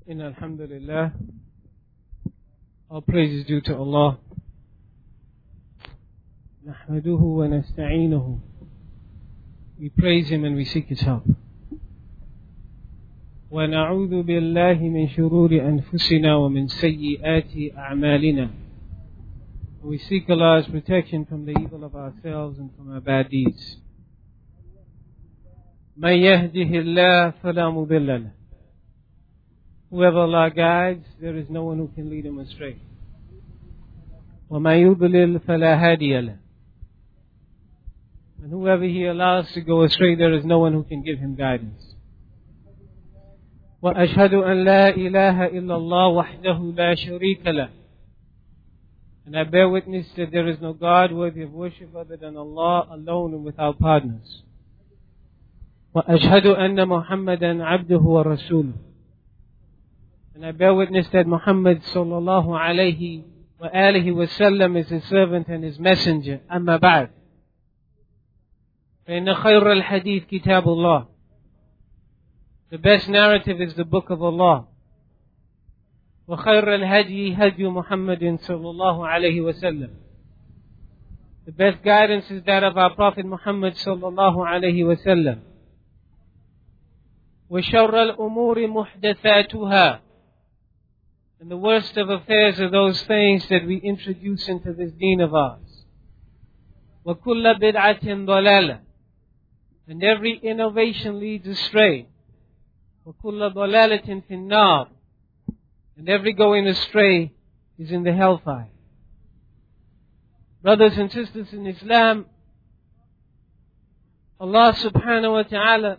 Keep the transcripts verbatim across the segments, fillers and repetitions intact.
إن الحمد لله, all praise is due to Allah. نحمده ونستعينه. We praise Him and we seek His help. ونعوذ بالله من شرور أنفسنا ومن سيئات أعمالنا. We seek Allah's protection from the evil of ourselves and from our bad deeds. من يهده الله فلا مضل له. Whoever Allah guides, there is no one who can lead him astray. وَمَن يُضْلِلْ فَلَا هَادِيَ لَهُ. And whoever He allows to go astray, there is no one who can give him guidance. وَأَشْهَدُ أَن لَا إِلَهَ إِلَّا اللَّهُ وَحْدَهُ لَا شَرِيكَ لَهُ. And I bear witness that there is no God worthy of worship other than Allah alone and without partners. وَأَشْهَدُ أَنَّ مُحَمَّدًا عَبْدُهُ وَرَسُولُهُ. And I bear witness that Muhammad sallallahu alayhi wa alihi wa sallam is His servant and His messenger. أما بعد. فإن خير الحديث كتاب الله. The best narrative is the book of Allah. وخير الهدي هدي محمد صلى الله عليه وسلم. The best guidance is that of our Prophet Muhammad صلى الله عليه وسلم. وشر الأمور محدثاتها. And the worst of affairs are those things that we introduce into this deen of ours. وَكُلَّ بِدْعَةٍ ضَلَالَةٍ. And every innovation leads astray. وَكُلَّ ضَلَالَةٍ فِي النَّارِ. And every going astray is in the hellfire. Brothers and sisters in Islam, Allah subhanahu wa ta'ala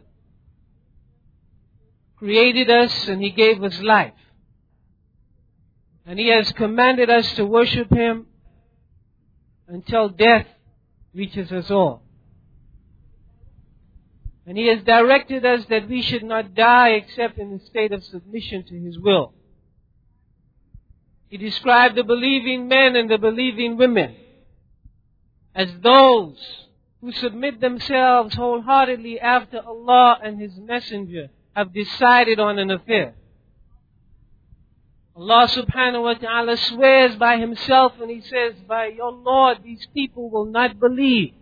created us and He gave us life. And He has commanded us to worship Him until death reaches us all. And He has directed us that we should not die except in the state of submission to His will. He described the believing men and the believing women as those who submit themselves wholeheartedly after Allah and His Messenger have decided on an affair. Allah subhanahu wa ta'ala swears by Himself and He says, by your Lord, these people will not believe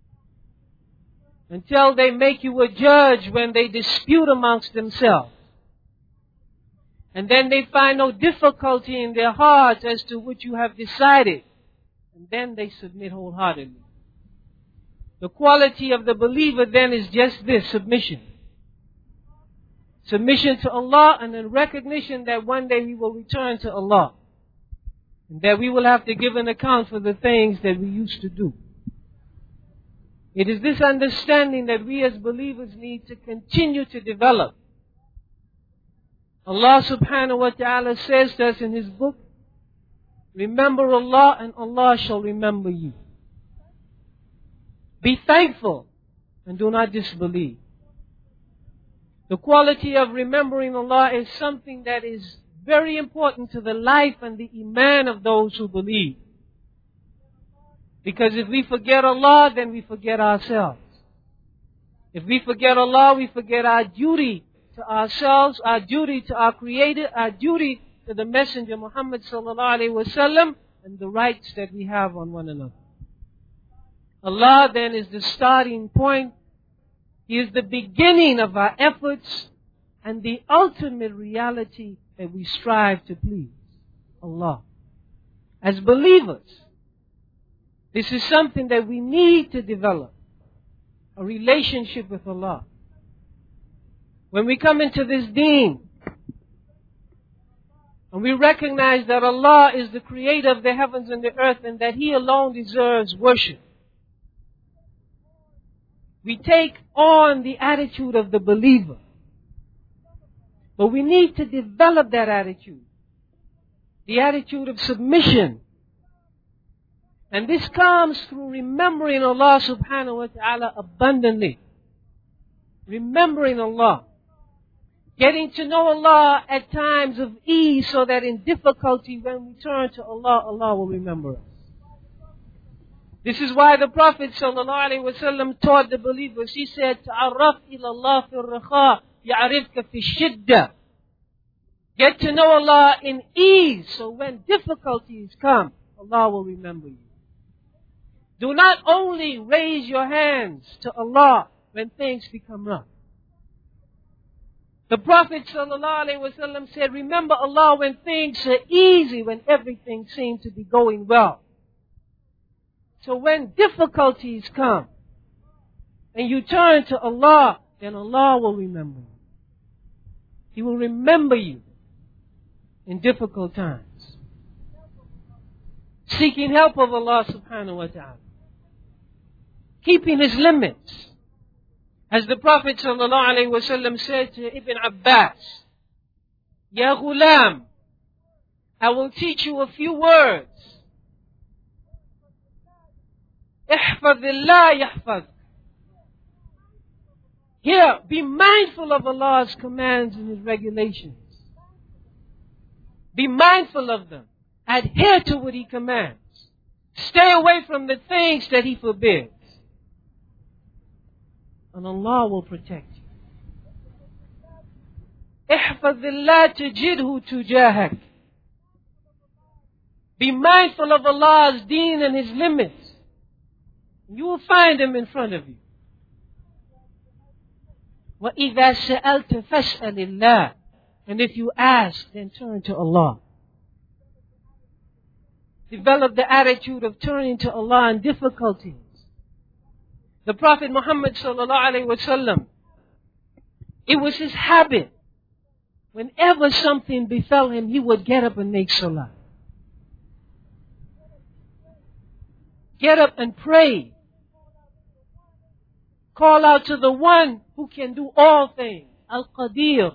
until they make you a judge when they dispute amongst themselves. And then they find no difficulty in their hearts as to what you have decided. And then they submit wholeheartedly. The quality of the believer then is just this, submission. Submission to Allah and then recognition that one day we will return to Allah. And that we will have to give an account for the things that we used to do. It is this understanding that we as believers need to continue to develop. Allah subhanahu wa ta'ala says to us in His book, remember Allah and Allah shall remember you. Be thankful and do not disbelieve. The quality of remembering Allah is something that is very important to the life and the iman of those who believe. Because if we forget Allah, then we forget ourselves. If we forget Allah, we forget our duty to ourselves, our duty to our Creator, our duty to the Messenger Muhammad sallallahu alaihi wasallam, and the rights that we have on one another. Allah then is the starting point. He is the beginning of our efforts and the ultimate reality that we strive to please Allah. As believers, this is something that we need to develop, a relationship with Allah. When we come into this deen, and we recognize that Allah is the creator of the heavens and the earth and that He alone deserves worship, we take on the attitude of the believer. But we need to develop that attitude. The attitude of submission. And this comes through remembering Allah subhanahu wa ta'ala abundantly. Remembering Allah. Getting to know Allah at times of ease so that in difficulty when we turn to Allah, Allah will remember us. This is why the Prophet sallallahu alaihi wasallam taught the believers. He said, "Ta'arraf ila Allah fi ar-rakha, ya'rifka fi shidda." Get to know Allah in ease, so when difficulties come, Allah will remember you. Do not only raise your hands to Allah when things become rough. The Prophet ﷺ said, remember Allah when things are easy, when everything seems to be going well. So when difficulties come, and you turn to Allah, then Allah will remember you. He will remember you in difficult times. Seeking help of Allah subhanahu wa ta'ala. Keeping His limits. As the Prophet sallallahu alayhi wa sallam said to Ibn Abbas, Ya ghulam, I will teach you a few words. Ihfadillah yahfaz. Here, be mindful of Allah's commands and His regulations. Be mindful of them. Adhere to what He commands. Stay away from the things that He forbids. And Allah will protect you. Ihfazillah tajidhu tujahak. Be mindful of Allah's deen and His limits. You will find Him in front of you. وَإِذَا سَأَلْتَ فَاسْأَلِ اللَّهِ. And if you ask, then turn to Allah. Develop the attitude of turning to Allah in difficulties. The Prophet Muhammad sallallahu alaihi wasallam, it was his habit. Whenever something befell him, he would get up and make salah. Get up and pray. Call out to the one who can do all things. Al-Qadir.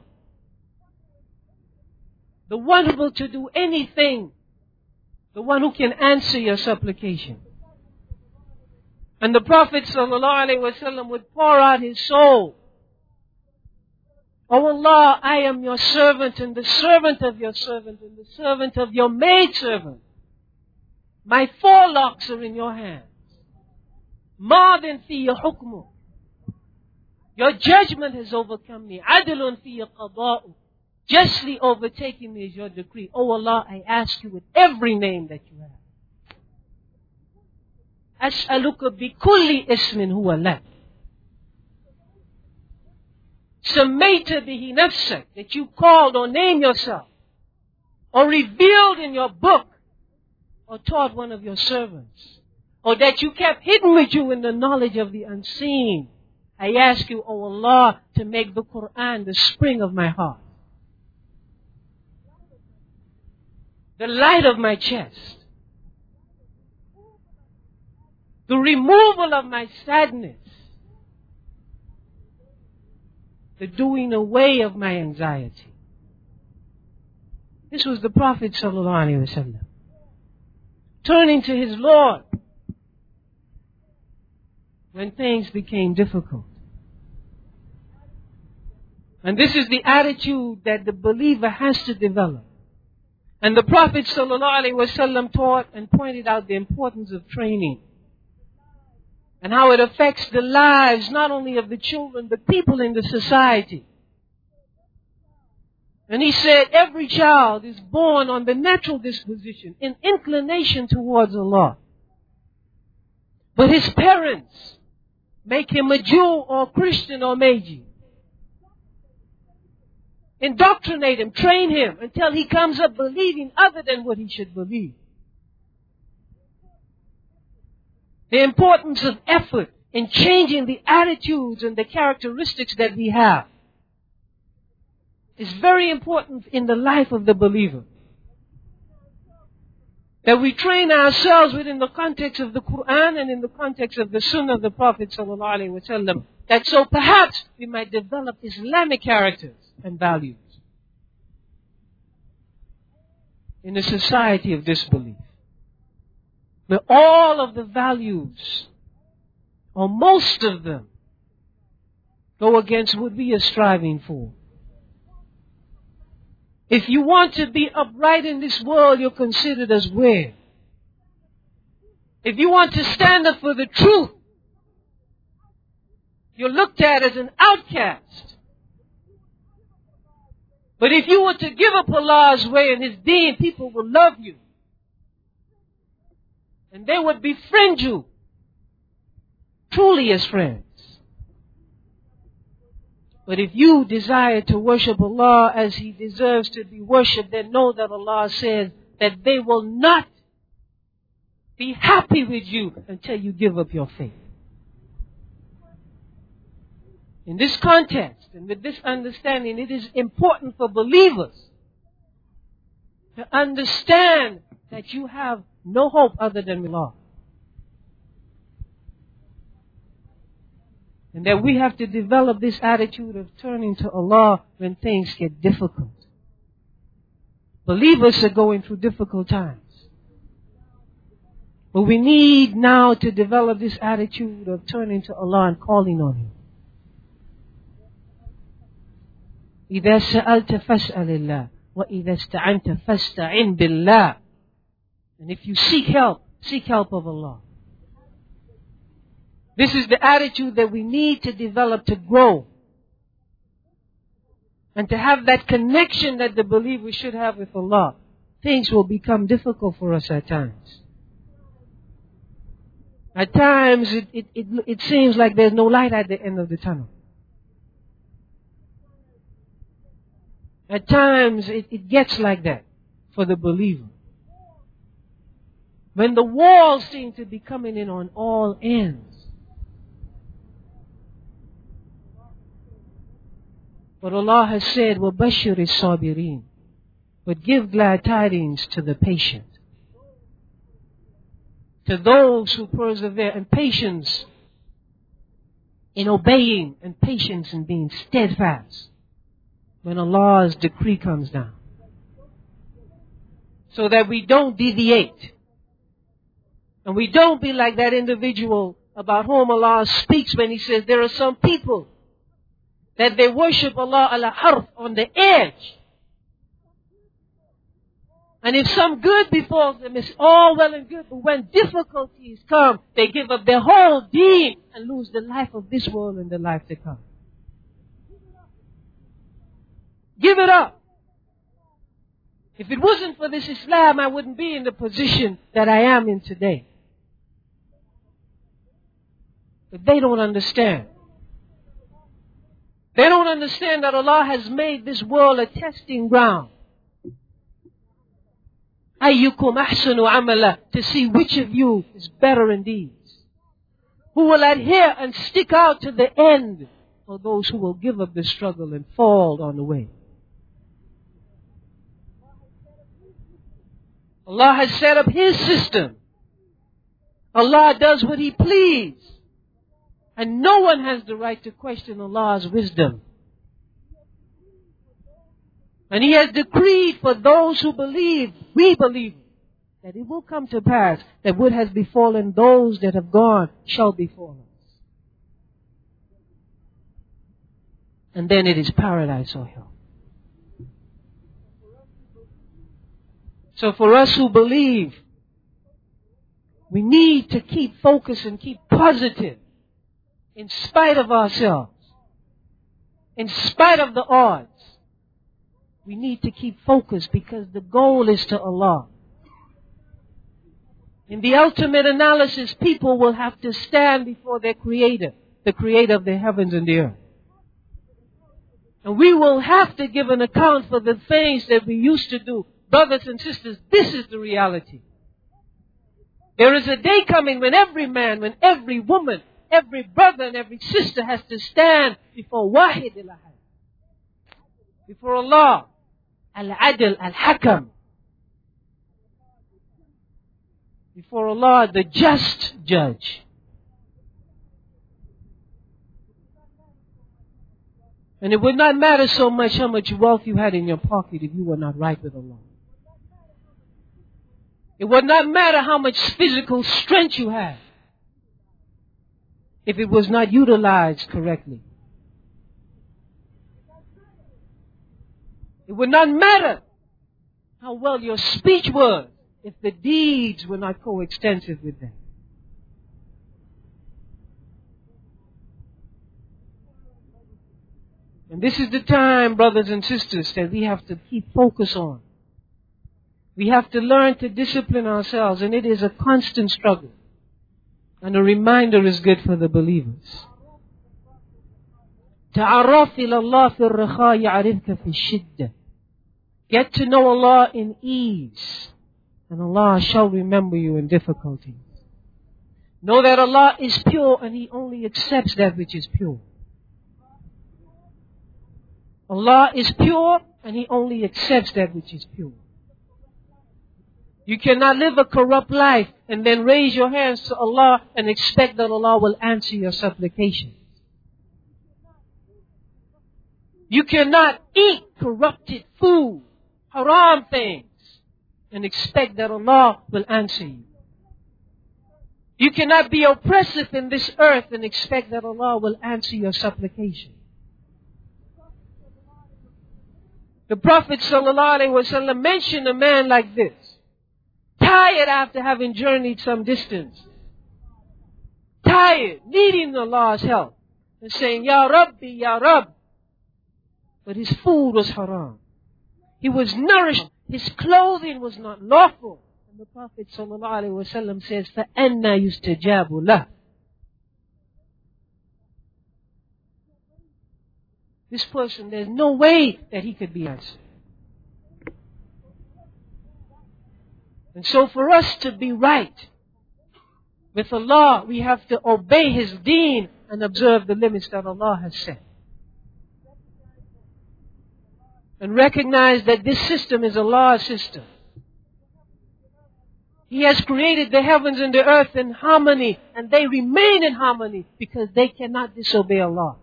The one able to do anything. The one who can answer your supplication. And the Prophet ﷺ would pour out his soul. Oh Allah, I am your servant and the servant of your servant and the servant of your maidservant. My forelocks are in your hands. Madin fiya hukmu. Your judgment has overcome me. Adlun fiya qada'u. Justly overtaking me is your decree. Oh Allah, I ask you with every name that you have. As'aluka bi kulli ismin huwa lak. Sammayta bihi nafsak, that you called or named yourself, or revealed in your book, or taught one of your servants, or that you kept hidden with you in the knowledge of the unseen. I ask you, O Allah, to make the Quran the spring of my heart, the light of my chest, the removal of my sadness, the doing away of my anxiety. This was the Prophet sallallahu alaihi wasallam, turning to his Lord when things became difficult. And this is the attitude that the believer has to develop. And the Prophet sallallahu alaihi wasallam taught and pointed out the importance of training, and how it affects the lives not only of the children, but people in the society. And he said every child is born on the natural disposition, an inclination towards Allah. But his parents make him a Jew or Christian or Meiji. Indoctrinate him, train him until he comes up believing other than what he should believe. The importance of effort in changing the attitudes and the characteristics that we have is very important in the life of the believer. That we train ourselves within the context of the Quran and in the context of the Sunnah of the Prophet sallallahu alaihi wasallam, that so perhaps we might develop Islamic characters and values in a society of disbelief, where all of the values, or most of them, go against what we are striving for. If you want to be upright in this world, you're considered as weird. If you want to stand up for the truth, you're looked at as an outcast. But if you were to give up Allah's way and His deen, people will love you. And they would befriend you, truly as friends. But if you desire to worship Allah as He deserves to be worshipped, then know that Allah says that they will not be happy with you until you give up your faith. In this context and with this understanding, it is important for believers to understand that you have no hope other than Allah. And that we have to develop this attitude of turning to Allah when things get difficult. Believers are going through difficult times. But we need now to develop this attitude of turning to Allah and calling on Him. إِذَا سَأَلْتَ فَاسْأَلِ اللَّهِ وَإِذَا اسْتَعَنْتَ فَاسْتَعِنْ بِاللَّهِ. And if you seek help, seek help of Allah. This is the attitude that we need to develop to grow. And to have that connection that the believer should have with Allah. Things will become difficult for us at times. At times it, it, it, it seems like there's no light at the end of the tunnel. At times it, it gets like that for the believer. When the walls seem to be coming in on all ends. But Allah has said, وَبَشِّرِ الصَّابِرِينَ. But give glad tidings to the patient. To those who persevere, and patience in obeying, and patience in being steadfast when Allah's decree comes down. So that we don't deviate. And we don't be like that individual about whom Allah speaks when He says there are some people that they worship Allah ala harf, on the edge. And if some good befalls them, it's all well and good. But when difficulties come, they give up their whole deen and lose the life of this world and the life to come. Give it up. If it wasn't for this Islam, I wouldn't be in the position that I am in today. But they don't understand. They don't understand that Allah has made this world a testing ground. Ayyukum ahsanu amala, to see which of you is better in deeds. Who will adhere and stick out to the end, or those who will give up the struggle and fall on the way. Allah has set up His system. Allah does what He pleases. And no one has the right to question Allah's wisdom. And He has decreed for those who believe, we believe, that it will come to pass that what has befallen those that have gone shall befall us. And then it is paradise or hell. So for us who believe, we need to keep focused and keep positive. In spite of ourselves, in spite of the odds, we need to keep focused because the goal is to Allah. In the ultimate analysis, people will have to stand before their Creator, the Creator of the heavens and the earth. And we will have to give an account for the things that we used to do. Brothers and sisters, this is the reality. There is a day coming when every man, when every woman, every brother and every sister has to stand before Wahid al-Ahad. Before Allah. Al-Adl al-Hakam. Before Allah, the just judge. And it would not matter so much how much wealth you had in your pocket if you were not right with Allah. It would not matter how much physical strength you had if it was not utilized correctly. It would not matter how well your speech was if the deeds were not coextensive with them. And this is the time, brothers and sisters, that we have to keep focus on. We have to learn to discipline ourselves, and it is a constant struggle. And a reminder is good for the believers. تعرف إلى الله في الرخاء يعرفك في الشدة. Get to know Allah in ease, and Allah shall remember you in difficulties. Know that Allah is pure, and He only accepts that which is pure. Allah is pure, and He only accepts that which is pure. You cannot live a corrupt life and then raise your hands to Allah and expect that Allah will answer your supplications. You cannot eat corrupted food, haram things, and expect that Allah will answer you. You cannot be oppressive in this earth and expect that Allah will answer your supplication. The Prophet ﷺ mentioned a man like this, tired after having journeyed some distance, tired, needing Allah's help, and saying, Ya Rabbi, Ya Rabb. But his food was haram. He was nourished. His clothing was not lawful. And the Prophet ﷺ says, فَأَنَّا يُسْتَجَابُ لَهُ. This person, there's no way that he could be answered. And so for us to be right with Allah, we have to obey His deen and observe the limits that Allah has set. And recognize that this system is Allah's system. He has created the heavens and the earth in harmony, and they remain in harmony because they cannot disobey Allah.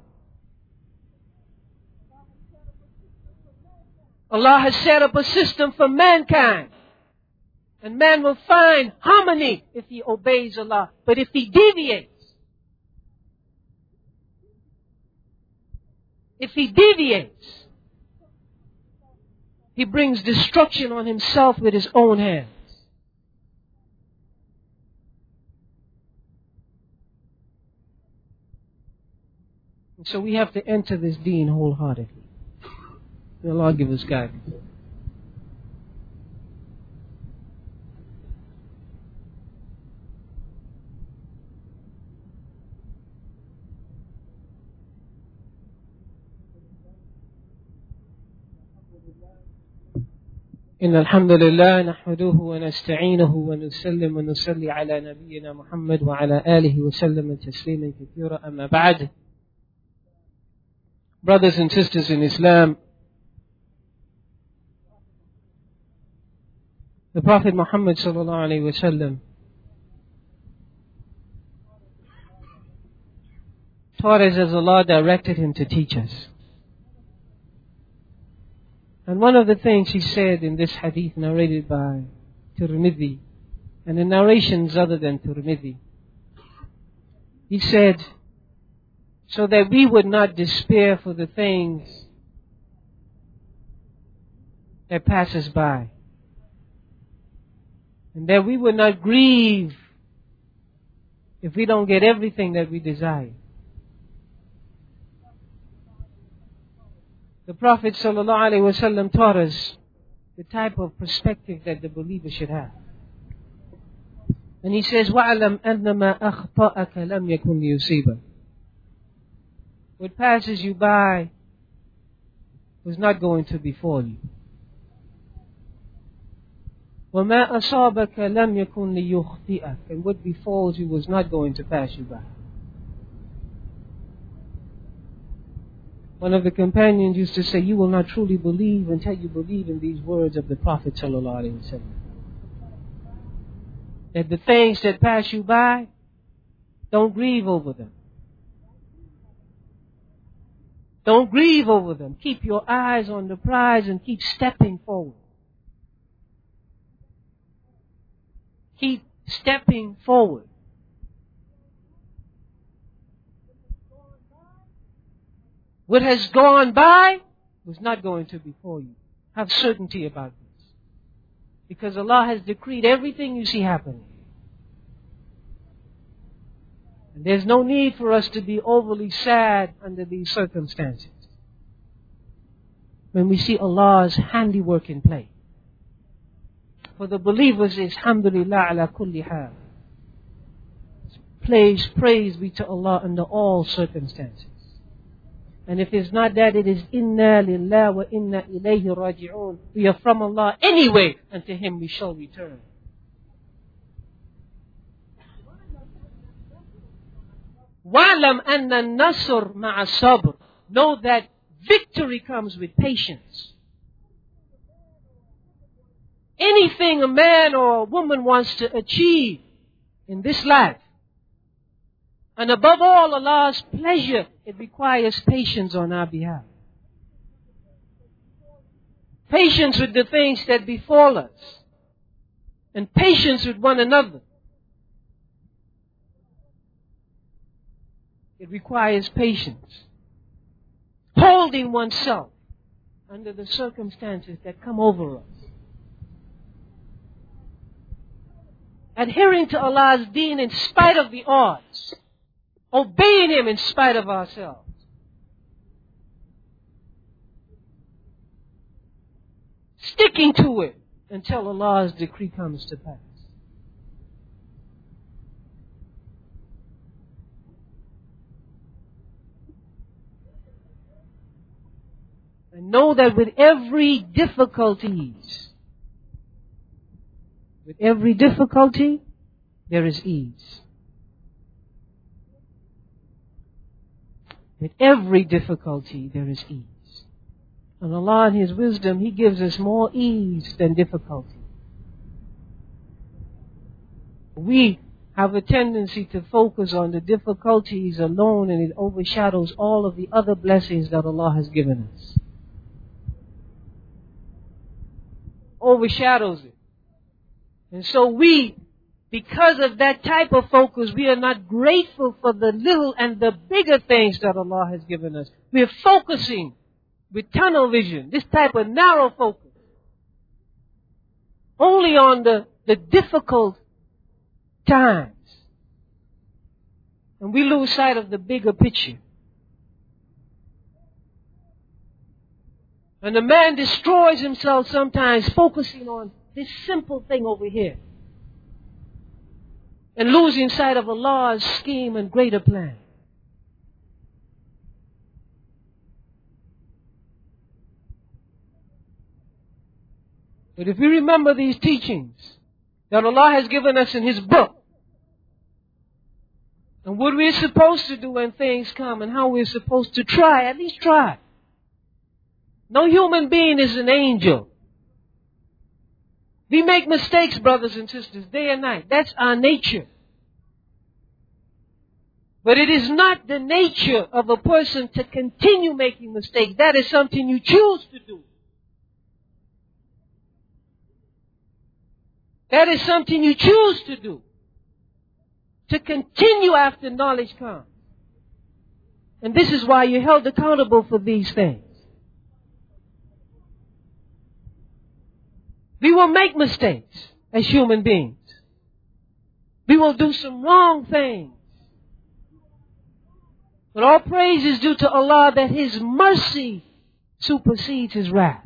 Allah has set up a system for mankind. And man will find harmony if he obeys Allah. But if he deviates, if he deviates, he brings destruction on himself with his own hands. And so we have to enter this deen wholeheartedly. May Allah give us guidance. إن الحمد لله نحمده ونستعينه ونسلم ونصلي على نبينا محمد وعلى آله وسلم تسليما كثيرا أما بعد. Brothers and sisters in Islam, the Prophet Muhammad sallallahu alaihi wasallam taught us as Allah directed him to teach us. And one of the things he said in this hadith narrated by Tirmidhi, and in narrations other than Tirmidhi, he said, so that we would not despair for the things that pass us by, and that we would not grieve if we don't get everything that we desire. The Prophet ﷺ taught us the type of perspective that the believer should have. And he says, وَعْلَمْ أَنَّمَا أَخْطَأَكَ لَمْ يَكُنْ لِيُصِيبَكَ. What passes you by was not going to befall you. وَمَا أَصَابَكَ لَمْ يَكُنْ لِيُخْطِئَكَ. And what befalls you was not going to pass you by. One of the companions used to say, you will not truly believe until you believe in these words of the Prophet ﷺ. That the things that pass you by, don't grieve over them. Don't grieve over them. Keep your eyes on the prize and keep stepping forward. Keep stepping forward. What has gone by was not going to befall you. Have certainty about this. Because Allah has decreed everything you see happening. And there's no need for us to be overly sad under these circumstances. when we see Allah's handiwork in play. For the believers is Alhamdulillah ala kulli hal. Praise, praise be to Allah under all circumstances. And if it's not that, it is Inna lillah wa inna ilayhi raji'un. We are from Allah anyway, and to Him we shall return. وَعْلَمْ أَنَّ النَّصْرَ مَعَ الصَّبْرِ. Know that victory comes with patience. Anything a man or a woman wants to achieve in this life, and above all Allah's pleasure, it requires patience on our behalf. Patience with the things that befall us, and patience with one another. It requires patience. Holding oneself under the circumstances that come over us. Adhering to Allah's deen in spite of the odds. Obeying Him in spite of ourselves. Sticking to it until Allah's decree comes to pass. And know that with every difficulties, with every difficulty, there is ease. With every difficulty, there is ease. And Allah in His wisdom, He gives us more ease than difficulty. We have a tendency to focus on the difficulties alone, and it overshadows all of the other blessings that Allah has given us. Overshadows it. And so we, because of that type of focus, we are not grateful for the little and the bigger things that Allah has given us. We are focusing with tunnel vision, this type of narrow focus, only on the, the difficult times. And we lose sight of the bigger picture. And the man destroys himself sometimes focusing on this simple thing over here. And losing sight of Allah's scheme and greater plan. But if we remember these teachings that Allah has given us in His book, and what we're supposed to do when things come, and how we're supposed to try, at least try. No human being is an angel. We make mistakes, brothers and sisters, day and night. That's our nature. But it is not the nature of a person to continue making mistakes. That is something you choose to do. That is something you choose to do. To continue after knowledge comes. And this is why you're held accountable for these things. We will make mistakes as human beings. We will do some wrong things. But all praise is due to Allah that His mercy supersedes His wrath.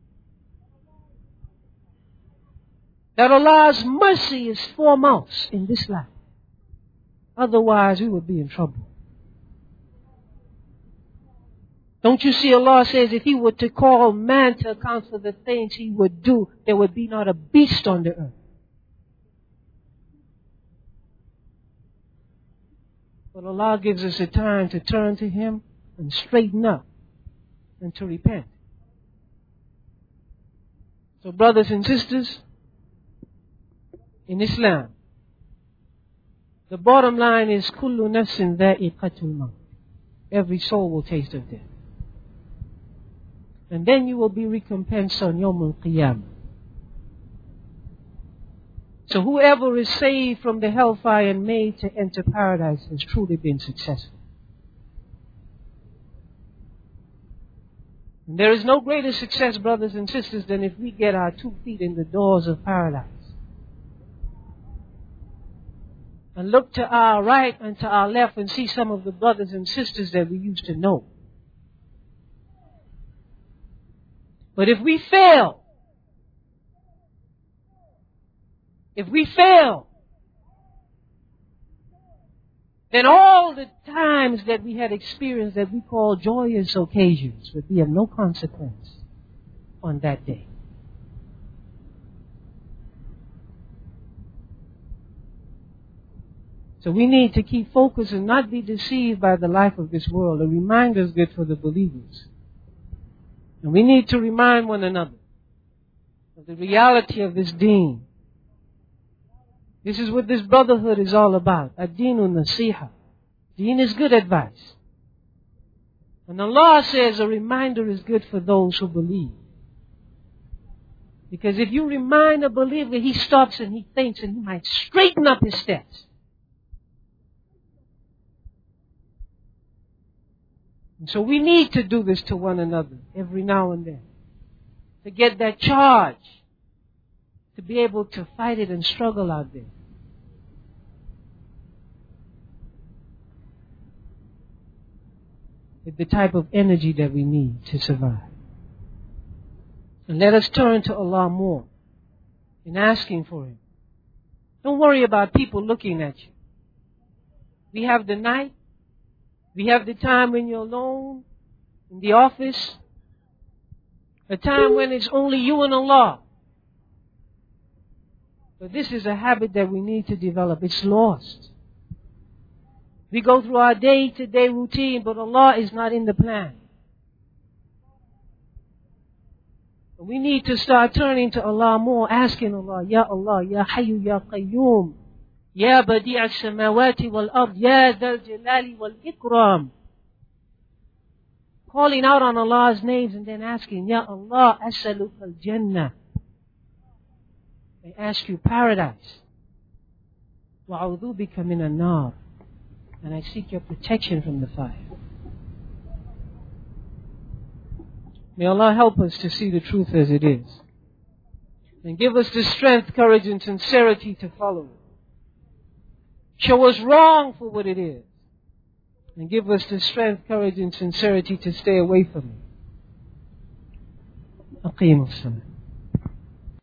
That Allah's mercy is foremost in this life. Otherwise, we would be in trouble. Don't you see Allah says if He were to call man to account for the things he would do, there would be not a beast on the earth. But Allah gives us a time to turn to Him and straighten up and to repent. So brothers and sisters, in Islam, the bottom line is kullu nafsin dha'iqatul maut. Every soul will taste of death. And then you will be recompensed on Yawm al-Qiyamah. So whoever is saved from the hellfire and made to enter paradise has truly been successful. And there is no greater success, brothers and sisters, than if we get our two feet in the doors of paradise. And look to our right and to our left and see some of the brothers and sisters that we used to know. But if we fail, if we fail, then all the times that we had experienced that we call joyous occasions would be of no consequence on that day. So we need to keep focused and not be deceived by the life of this world. A reminder is good for the believers. And we need to remind one another of the reality of this deen. This is what this brotherhood is all about. Ad-deenu nasiha. Deen is good advice. And Allah says a reminder is good for those who believe. Because if you remind a believer, he stops and he thinks and he might straighten up his steps. And so we need to do this to one another every now and then. To get that charge. To be able to fight it and struggle out there. With the type of energy that we need to survive. And let us turn to Allah more in asking for Him. Don't worry about people looking at you. We have the night. We have the time when you're alone in the office. A time when it's only you and Allah. But this is a habit that we need to develop. It's lost. We go through our day-to-day routine, but Allah is not in the plan. We need to start turning to Allah more, asking Allah, Ya Allah, Ya Hayyu, Ya Qayyum, Ya Badi' al-Samawati wal-Ard, Ya Dhal Jalali wal-Ikram. Calling out on Allah's names and then asking, Ya Allah, As'aluka al-Jannah. I ask you paradise. Wa'udhu bika min an-nar. And I seek your protection from the fire. May Allah help us to see the truth as it is. And give us the strength, courage, and sincerity to follow it. Show us wrong for what it is. And give us the strength, courage, and sincerity to stay away from it. Aqim as-salat.